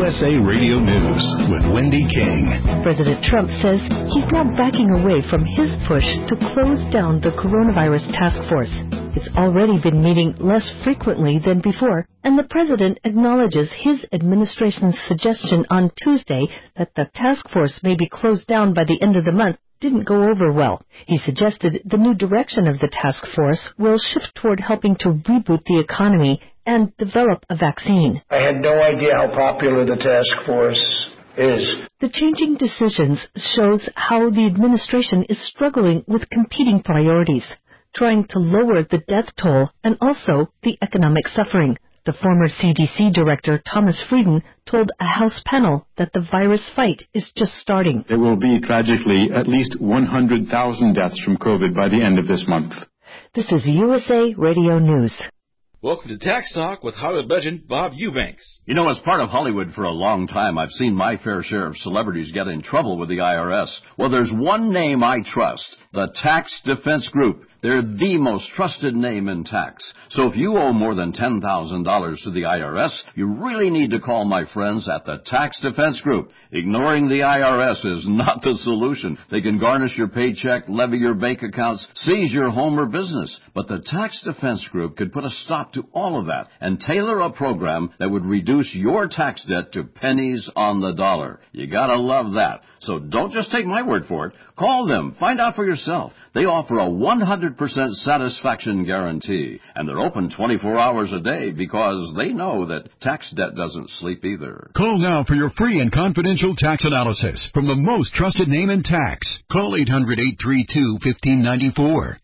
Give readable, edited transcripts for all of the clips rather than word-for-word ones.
USA Radio News with Wendy King. President Trump says he's now backing away from his push to close down the coronavirus task force. It's already been meeting less frequently than before, and the president acknowledges his administration's suggestion on Tuesday that the task force may be closed down by the end of the month didn't go over well. He suggested the new direction of the task force will shift toward helping to reboot the economy and develop a vaccine. I had no idea how popular the task force is. The changing decisions shows how the administration is struggling with competing priorities, trying to lower the death toll and also the economic suffering. The former CDC director, Thomas Frieden, told a House panel that the virus fight is just starting. There will be, tragically, at least 100,000 deaths from COVID by the end of this month. This is USA Radio News. Welcome to Tax Talk with Hollywood legend Bob Eubanks. You know, as part of Hollywood for a long time, I've seen my fair share of celebrities get in trouble with the IRS. Well, there's one name I trust, the Tax Defense Group. They're the most trusted name in tax. So if you owe more than $10,000 to the IRS, you really need to call my friends at the Tax Defense Group. Ignoring the IRS is not the solution. They can garnish your paycheck, levy your bank accounts, seize your home or business. But the Tax Defense Group could put a stop to all of that and tailor a program that would reduce your tax debt to pennies on the dollar. You gotta love that. So don't just take my word for it. Call them. Find out for yourself. They offer a 100% satisfaction guarantee, and they're open 24 hours a day because they know that tax debt doesn't sleep either. Call now for your free and confidential tax analysis from the most trusted name in tax. Call 800-832-1594.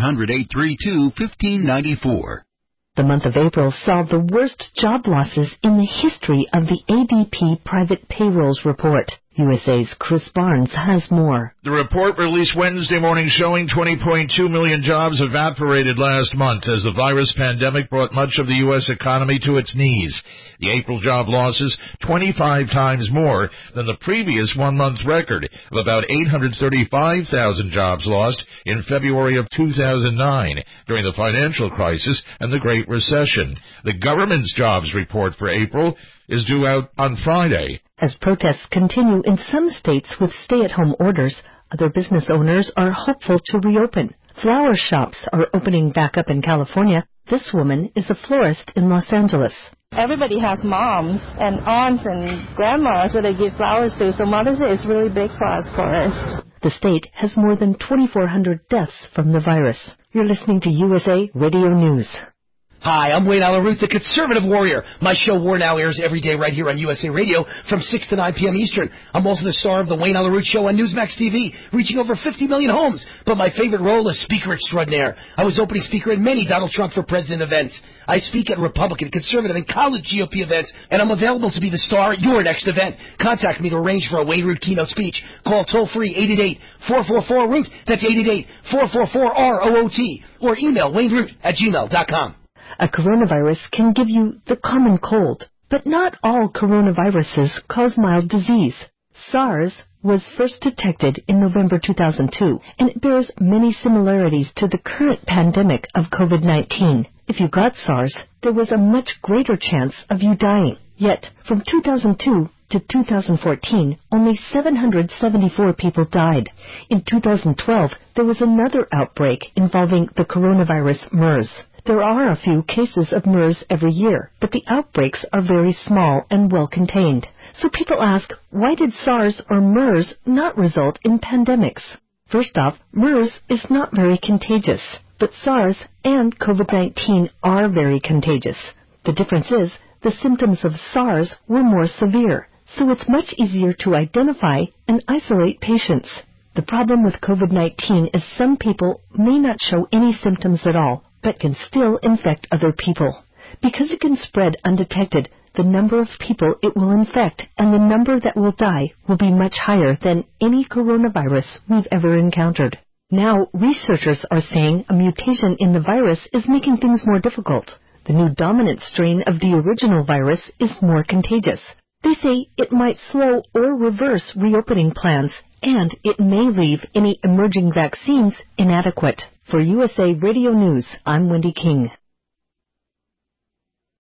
800-832-1594. The month of April saw the worst job losses in the history of the ADP Private Payrolls Report. USA's Chris Barnes has more. The report released Wednesday morning showing 20.2 million jobs evaporated last month as the virus pandemic brought much of the U.S. economy to its knees. The April job losses 25 times more than the previous one-month record of about 835,000 jobs lost in February of 2009 during the financial crisis and the Great Recession. The government's jobs report for April is due out on Friday. As protests continue in some states with stay-at-home orders, other business owners are hopeful to reopen. Flower shops are opening back up in California. This woman is a florist in Los Angeles. Everybody has moms and aunts and grandmas that they give flowers to, so Mother's Day is really big for us. The state has more than 2,400 deaths from the virus. You're listening to USA Radio News. Hi, I'm Wayne Allyn Root, the Conservative Warrior. My show War Now airs every day right here on USA Radio from 6 to 9 p.m. Eastern. I'm also the star of the Wayne Allyn Root Show on Newsmax TV, reaching over 50 million homes. But my favorite role is Speaker Extraordinaire. I was opening speaker at many Donald Trump for President events. I speak at Republican, Conservative, and college GOP events, and I'm available to be the star at your next event. Contact me to arrange for a Wayne Root keynote speech. Call toll-free 888-444-ROOT. That's 888-444-ROOT. Or email wayneroot@gmail.com. A coronavirus can give you the common cold, but not all coronaviruses cause mild disease. SARS was first detected in November 2002, and it bears many similarities to the current pandemic of COVID-19. If you got SARS, there was a much greater chance of you dying. Yet, from 2002 to 2014, only 774 people died. In 2012, there was another outbreak involving the coronavirus MERS. There are a few cases of MERS every year, but the outbreaks are very small and well contained. So people ask, why did SARS or MERS not result in pandemics? First off, MERS is not very contagious, but SARS and COVID-19 are very contagious. The difference is, the symptoms of SARS were more severe, so it's much easier to identify and isolate patients. The problem with COVID-19 is some people may not show any symptoms at all, but can still infect other people. Because it can spread undetected, the number of people it will infect and the number that will die will be much higher than any coronavirus we've ever encountered. Now, researchers are saying a mutation in the virus is making things more difficult. The new dominant strain of the original virus is more contagious. They say it might slow or reverse reopening plans, and it may leave any emerging vaccines inadequate. For USA Radio News, I'm Wendy King.